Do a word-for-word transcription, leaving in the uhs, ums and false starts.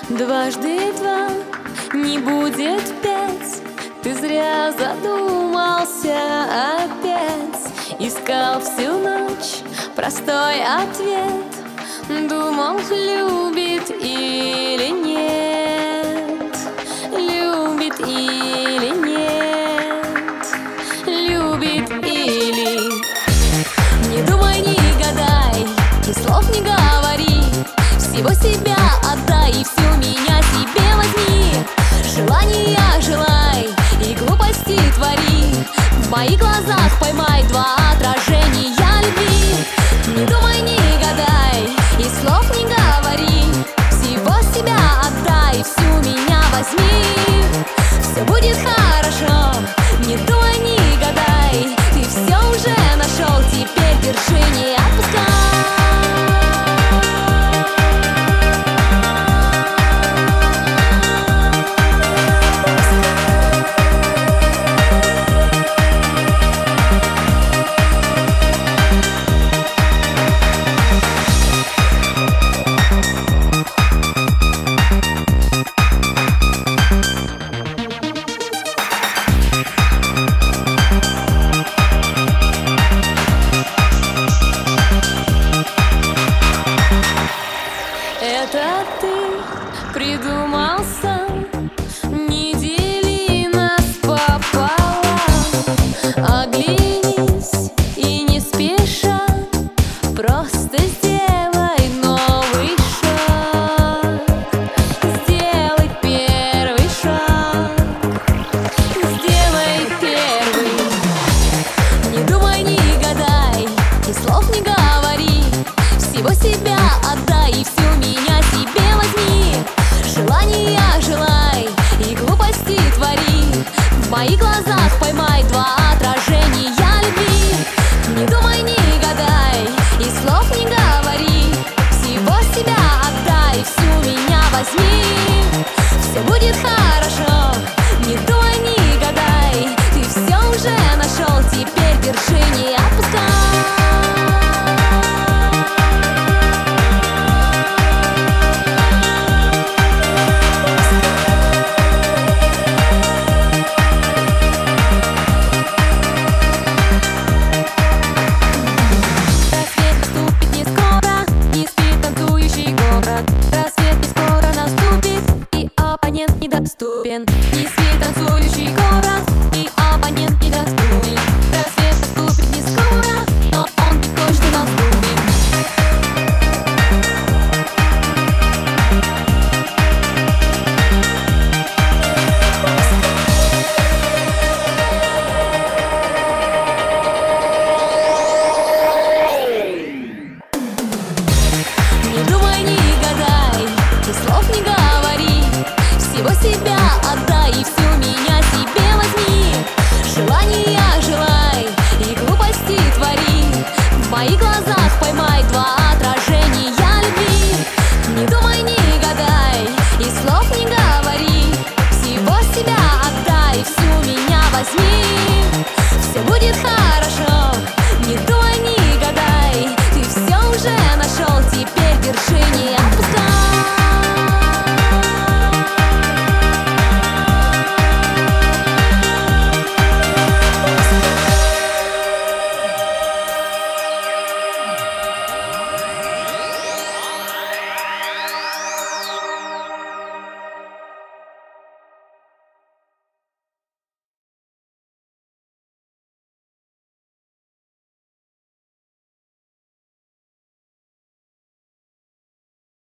Дважды два не будет пять. Ты зря задумался опять. Искал всю ночь простой ответ. Думал, любит или нет. Любит или нет. Любит или... Не думай, не гадай, и слов не говори. Всего себя отдай и всю меня себе возьми. Желания желай и глупости твори. В моих глазах поймай два отражения любви. Не думай,